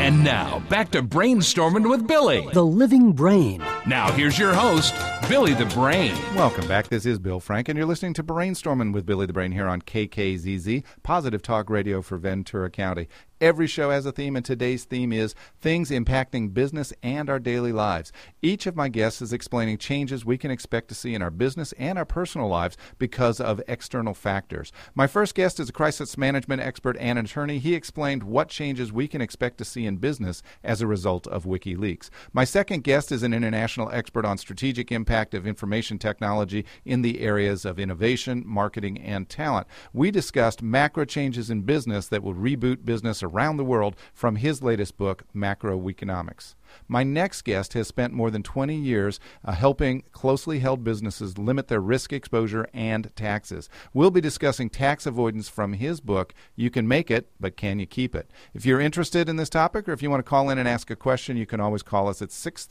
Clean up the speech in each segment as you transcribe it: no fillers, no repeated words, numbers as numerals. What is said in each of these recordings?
And now, back to Brainstorming with Billy. The living brain. Now, here's your host, Billy the Brain. Welcome back. This is Bill Frank, and you're listening to Brainstorming with Billy the Brain here on KKZZ, Positive Talk Radio for Ventura County. Every show has a theme, and today's theme is things impacting business and our daily lives. Each of my guests is explaining changes we can expect to see in our business and our personal lives because of external factors. My first guest is a crisis management expert and an attorney. He explained what changes we can expect to see in business as a result of WikiLeaks. My second guest is an international expert on strategic impact of information technology in the areas of innovation, marketing, and talent. We discussed macro changes in business that will reboot business around the world from his latest book, Macroeconomics. My next guest has spent more than 20 years helping closely held businesses limit their risk exposure and taxes. We'll be discussing tax avoidance from his book, You Can Make It, But Can You Keep It? If you're interested in this topic, or if you want to call in and ask a question, you can always call us at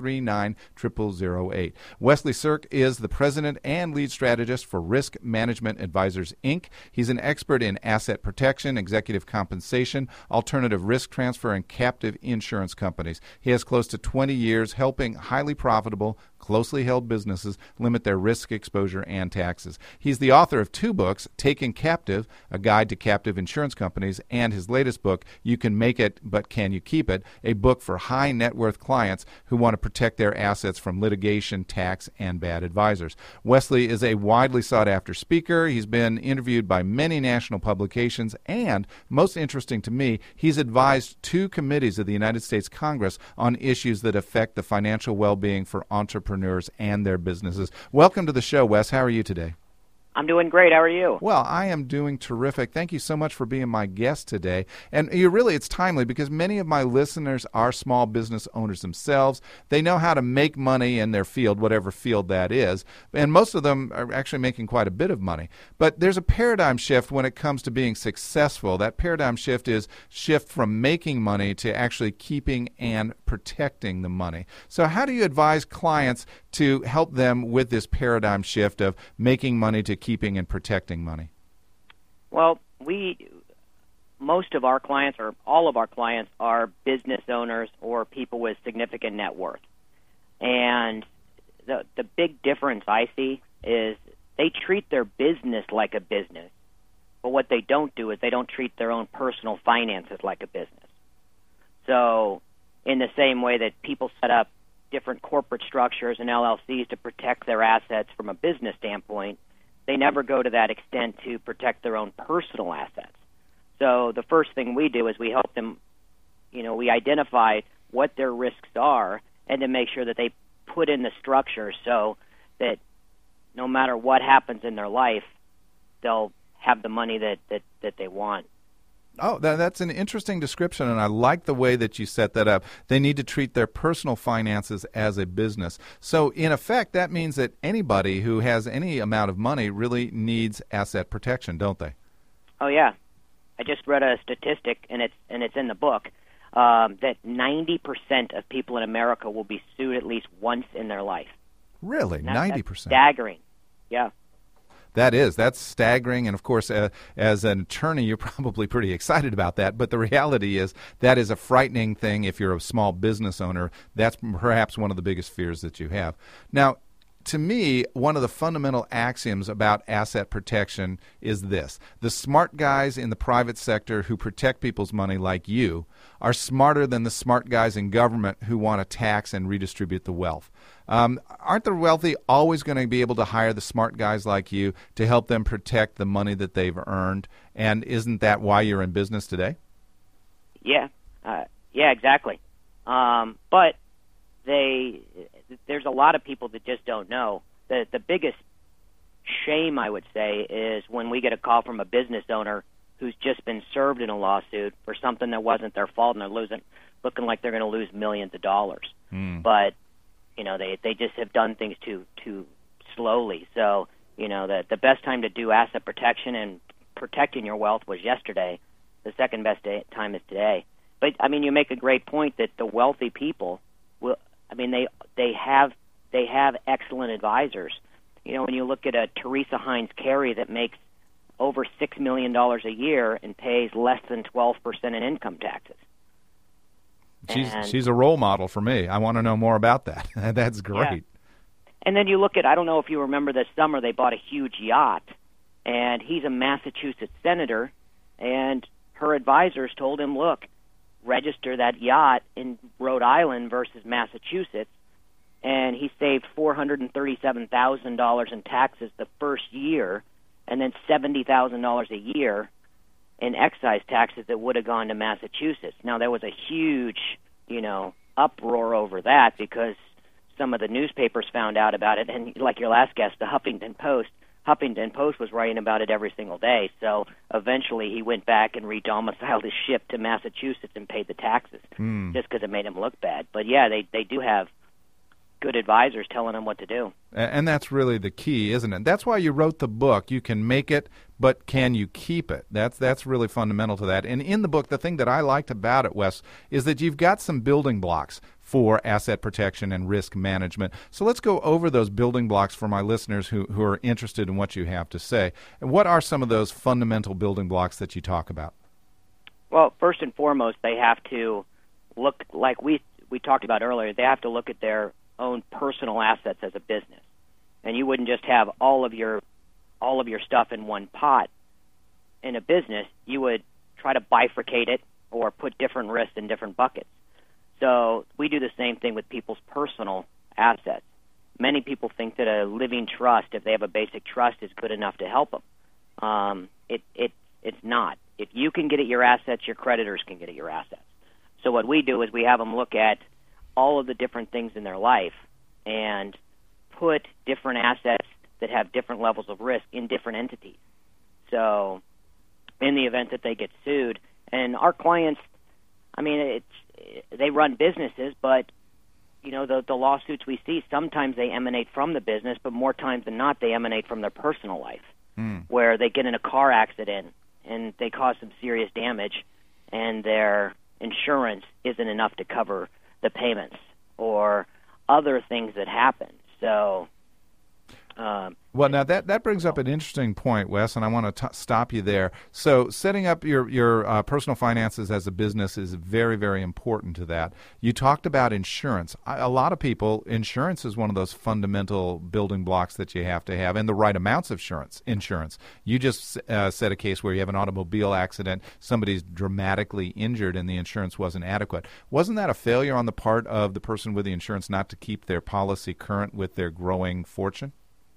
639-0008. Wesley Sirk is the president and lead strategist for Risk Management Advisors, Inc. He's an expert in asset protection, executive compensation, alternative risk transfer, and captive insurance companies. He has close to 20 years helping highly profitable, closely held businesses limit their risk exposure and taxes. He's the author of two books, Taken Captive, A Guide to Captive Insurance Companies, and his latest book, You Can Make It, But Can You Keep It?, a book for high net worth clients who want to protect their assets from litigation, tax, and bad advisors. Wesley is a widely sought after speaker. He's been interviewed by many national publications, and most interesting to me, he's advised two committees of the United States Congress on issues that affect the financial well-being for entrepreneurs and their businesses. Welcome to the show, Wes. How are you today? I'm doing great. How are you? Well, I am doing terrific. Thank you so much for being my guest today. And it's timely because many of my listeners are small business owners themselves. They know how to make money in their field, whatever field that is. And most of them are actually making quite a bit of money. But there's a paradigm shift when it comes to being successful. That paradigm shift is shift from making money to actually keeping and protecting the money. So how do you advise clients to help them with this paradigm shift of making money to keeping and protecting money? Well, most of our clients, or all of our clients, are business owners or people with significant net worth. And the big difference I see is they treat their business like a business, but what they don't do is they don't treat their own personal finances like a business. So in the same way that people set up different corporate structures and LLCs to protect their assets from a business standpoint, they never go to that extent to protect their own personal assets. So the first thing we do is we help them, we identify what their risks are and to make sure that they put in the structure so that no matter what happens in their life, they'll have the money that they want. Oh, that's an interesting description, and I like the way that you set that up. They need to treat their personal finances as a business. So, in effect, that means that anybody who has any amount of money really needs asset protection, don't they? Oh, yeah. I just read a statistic, and it's in the book, that 90% of people in America will be sued at least once in their life. Really? 90%? That's staggering. Yeah. That's staggering, and of course, as an attorney, you're probably pretty excited about that, but the reality is that is a frightening thing if you're a small business owner. That's perhaps one of the biggest fears that you have. Now, to me, one of the fundamental axioms about asset protection is this. The smart guys in the private sector who protect people's money like you are smarter than the smart guys in government who want to tax and redistribute the wealth. Aren't the wealthy always going to be able to hire the smart guys like you to help them protect the money that they've earned? And isn't that why you're in business today? Yeah, exactly. But there's a lot of people that just don't know. The biggest shame, I would say, is when we get a call from a business owner who's just been served in a lawsuit for something that wasn't their fault, and they're looking like they're going to lose millions of dollars. But they just have done things too slowly. So the best time to do asset protection and protecting your wealth was yesterday. The second best time is today. But you make a great point that the wealthy people will. They have excellent advisors. When you look at a Teresa Hines Carey that makes over $6 million a year and pays less than 12% in income taxes. she's a role model for me. I want to know more about that. That's great. Yeah. And then you look at, I don't know if you remember this summer, they bought a huge yacht, and he's a Massachusetts senator, and her advisors told him, look, register that yacht in Rhode Island versus Massachusetts, and he saved $437,000 in taxes the first year, and then $70,000 a year in excise taxes that would have gone to Massachusetts. Now, there was a huge, uproar over that because some of the newspapers found out about it, and like your last guest, the Huffington Post was writing about it every single day. So eventually he went back and re-domiciled his ship to Massachusetts and paid the taxes just because it made him look bad. But, yeah, they do have good advisors telling them what to do. And that's really the key, isn't it? That's why you wrote the book. You can make it, but can you keep it? That's really fundamental to that. And in the book, the thing that I liked about it, Wes, is that you've got some building blocks for asset protection and risk management. So let's go over those building blocks for my listeners who are interested in what you have to say. And what are some of those fundamental building blocks that you talk about? Well, first and foremost, they have to look, like we talked about earlier, they have to look at their own personal assets as a business. And you wouldn't just have all of your stuff in one pot. In a business, you would try to bifurcate it or put different risks in different buckets. So we do the same thing with people's personal assets. Many people think that a living trust, if they have a basic trust, is good enough to help them. It's not. If you can get at your assets, your creditors can get at your assets. So what we do is we have them look at all of the different things in their life and put different assets that have different levels of risk in different entities. So in the event that they get sued, and our clients, they run businesses, but the lawsuits we see, sometimes they emanate from the business, but more times than not, they emanate from their personal life, where they get in a car accident and they cause some serious damage, and their insurance isn't enough to cover the payments or other things that happen. So, well, now that brings up an interesting point, Wes, and I want to stop you there. So setting up your personal finances as a business is very, very important to that. You talked about insurance. A lot of people, insurance is one of those fundamental building blocks that you have to have, and the right amounts of insurance. You just said a case where you have an automobile accident, somebody's dramatically injured, and the insurance wasn't adequate. Wasn't that a failure on the part of the person with the insurance not to keep their policy current with their growing fortune?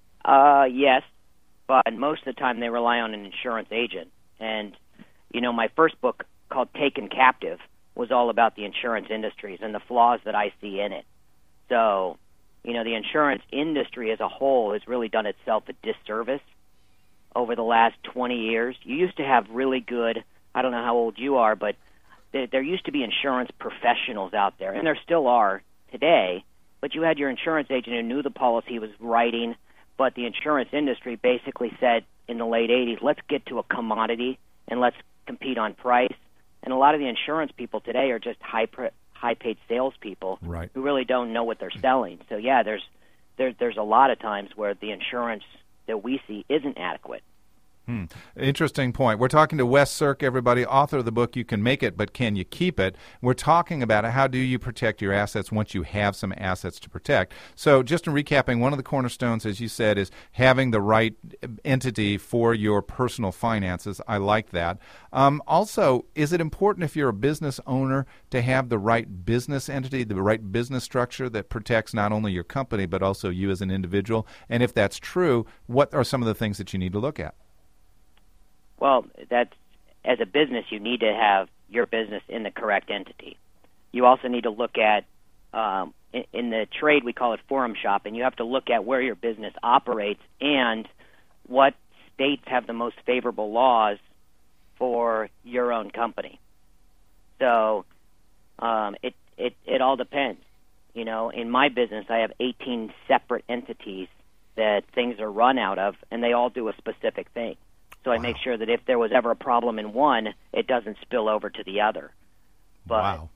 Yes, but most of the time they rely on an insurance agent. And, my first book called Taken Captive was all about the insurance industries and the flaws that I see in it. So, the insurance industry as a whole has really done itself a disservice over the last 20 years. You used to have really good, I don't know how old you are, but there used to be insurance professionals out there, and there still are today, but you had your insurance agent who knew the policy he was writing. But the insurance industry basically said in the late 80s, let's get to a commodity and let's compete on price. And a lot of the insurance people today are just high-paid salespeople who really don't know what they're selling. So, yeah, there's a lot of times where the insurance that we see isn't adequate. Interesting point. We're talking to Wes Sirk, everybody, author of the book, You Can Make It, But Can You Keep It? We're talking about how do you protect your assets once you have some assets to protect. So just in recapping, one of the cornerstones, as you said, is having the right entity for your personal finances. I like that. Also, is it important if you're a business owner to have the right business entity, the right business structure that protects not only your company but also you as an individual? And if that's true, what are some of the things that you need to look at? Well, as a business, you need to have your business in the correct entity. You also need to look at, in the trade we call it forum shopping, you have to look at where your business operates and what states have the most favorable laws for your own company. So it all depends. In my business, I have 18 separate entities that things are run out of, and they all do a specific thing. So I make sure that if there was ever a problem in one, it doesn't spill over to the other. But, wow.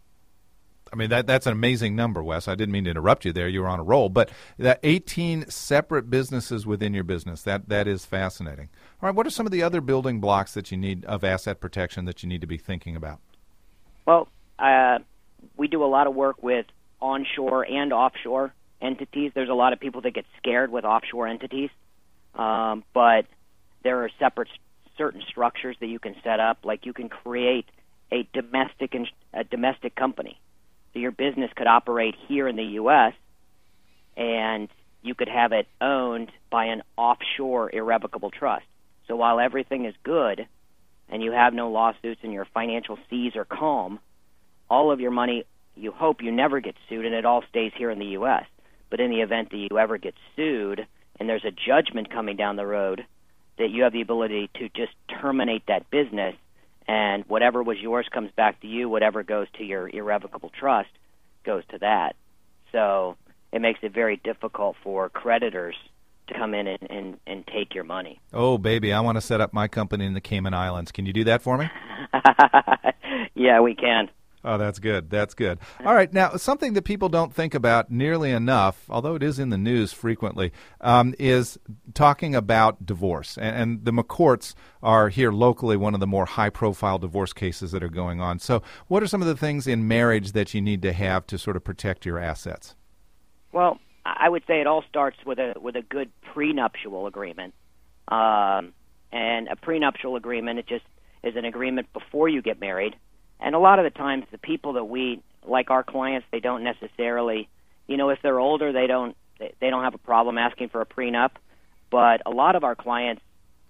I mean, that's an amazing number, Wes. I didn't mean to interrupt you there. You were on a roll. But that 18 separate businesses within your business, that is fascinating. All right, what are some of the other building blocks that you need of asset protection that you need to be thinking about? Well, we do a lot of work with onshore and offshore entities. There's a lot of people that get scared with offshore entities, but there are certain structures that you can set up. Like you can create a domestic company. So your business could operate here in the U.S., and you could have it owned by an offshore irrevocable trust. So while everything is good and you have no lawsuits and your financial seas are calm, all of your money, you hope you never get sued and it all stays here in the U.S. But in the event that you ever get sued and there's a judgment coming down the road, that you have the ability to just terminate that business, and whatever was yours comes back to you, whatever goes to your irrevocable trust goes to that. So it makes it very difficult for creditors to come in and take your money. Oh, baby, I want to set up my company in the Cayman Islands. Can you do that for me? Yeah, we can. Oh, that's good. That's good. All right. Now, something that people don't think about nearly enough, although it is in the news frequently, is talking about divorce. And the McCourts are here locally one of the more high-profile divorce cases that are going on. So what are some of the things in marriage that you need to have to sort of protect your assets? Well, I would say it all starts with a good prenuptial agreement. And a prenuptial agreement, it just is an agreement before you get married. And a lot of the times, the people that we, like our clients, they don't necessarily, if they're older, they don't have a problem asking for a prenup. But a lot of our clients,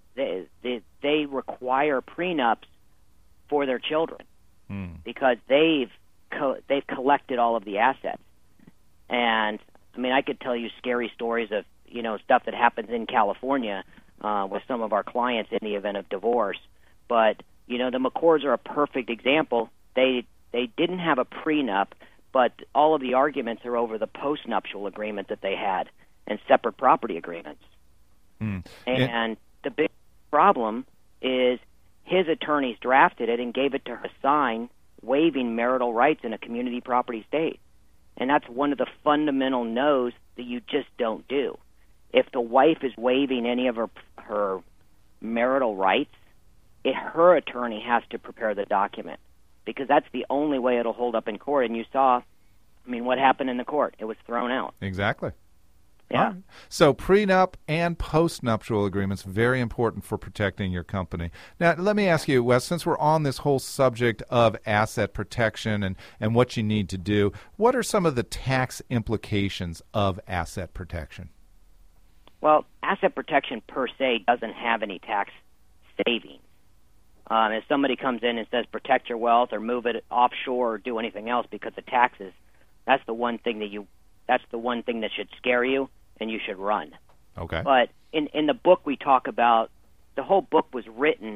they require prenups for their children because they've collected all of the assets. And I mean, I could tell you scary stories of stuff that happens in California with some of our clients in the event of divorce, but. The McCourts are a perfect example. They didn't have a prenup, but all of the arguments are over the postnuptial agreement that they had and separate property agreements. And the big problem is his attorneys drafted it and gave it to her to sign, waiving marital rights in a community property state. And that's one of the fundamental no's that you just don't do. If the wife is waiving any of her marital rights, her attorney has to prepare the document because that's the only way it'll hold up in court. And you saw, what happened in the court? It was thrown out. Exactly. Yeah. Right. So prenup and postnuptial agreements, very important for protecting your company. Now, let me ask you, Wes, since we're on this whole subject of asset protection and what you need to do, what are some of the tax implications of asset protection? Well, asset protection per se doesn't have any tax savings. If somebody comes in and says protect your wealth or move it offshore or do anything else because of taxes, that's the one thing that should scare you and you should run. Okay. But in the book we talk about, the whole book was written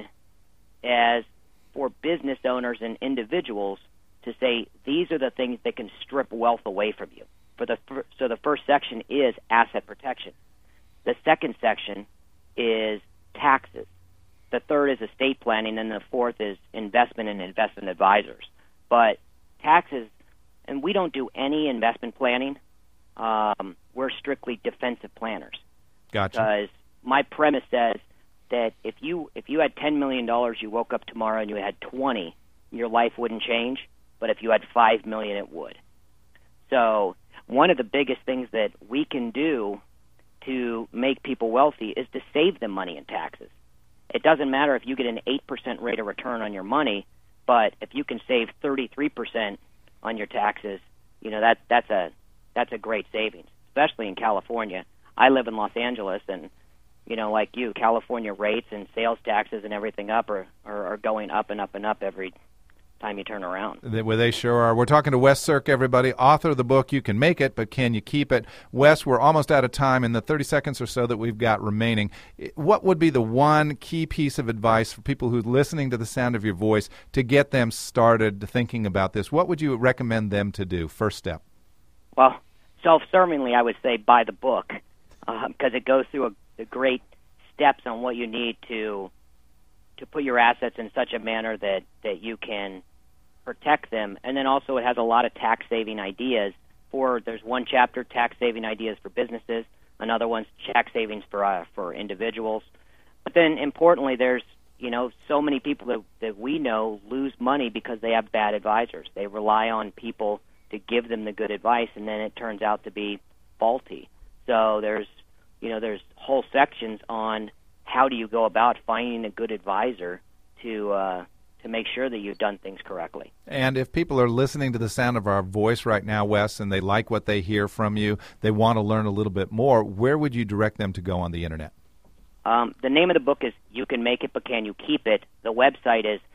as for business owners and individuals to say these are the things that can strip wealth away from you. So the first section is asset protection. The second section is taxes. The third is estate planning, and the fourth is investment and investment advisors. But taxes, and we don't do any investment planning. We're strictly defensive planners. Gotcha. Because my premise says that if you had $10 million, you woke up tomorrow and you had 20, your life wouldn't change. But if you had $5 million, it would. So one of the biggest things that we can do to make people wealthy is to save them money in taxes. It doesn't matter if you get an 8% rate of return on your money, but if you can save 33% on your taxes, that's a great savings, especially in California. I live in Los Angeles, and like you, California rates and sales taxes and everything are going up and up and up every time you turn around. Well, they sure are. We're talking to Wes Sirk, everybody, author of the book, You Can Make It, But Can You Keep It? Wes, we're almost out of time. In the 30 seconds or so that we've got remaining, what would be the one key piece of advice for people who are listening to the sound of your voice to get them started thinking about this? What would you recommend them to do? First step. Well, self-servingly, I would say buy the book because it goes through the great steps on what you need to put your assets in such a manner that you can protect them. And then also it has a lot of tax-saving ideas. There's one chapter, tax-saving ideas for businesses. Another one's tax savings for individuals. But then importantly, there's so many people that we know lose money because they have bad advisors. They rely on people to give them the good advice, and then it turns out to be faulty. So there's whole sections on how do you go about finding a good advisor to make sure that you've done things correctly. And if people are listening to the sound of our voice right now, Wes, and they like what they hear from you, they want to learn a little bit more, where would you direct them to go on the Internet? The name of the book is You Can Make It, But Can You Keep It? The website is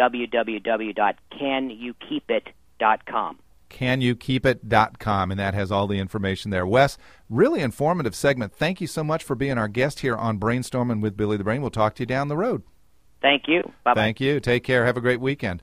www.canyoukeepit.com. CanYouKeepIt.com, and that has all the information there. Wes, really informative segment. Thank you so much for being our guest here on Brainstorming with Billy the Brain. We'll talk to you down the road. Thank you. Bye-bye. Thank you. Take care. Have a great weekend.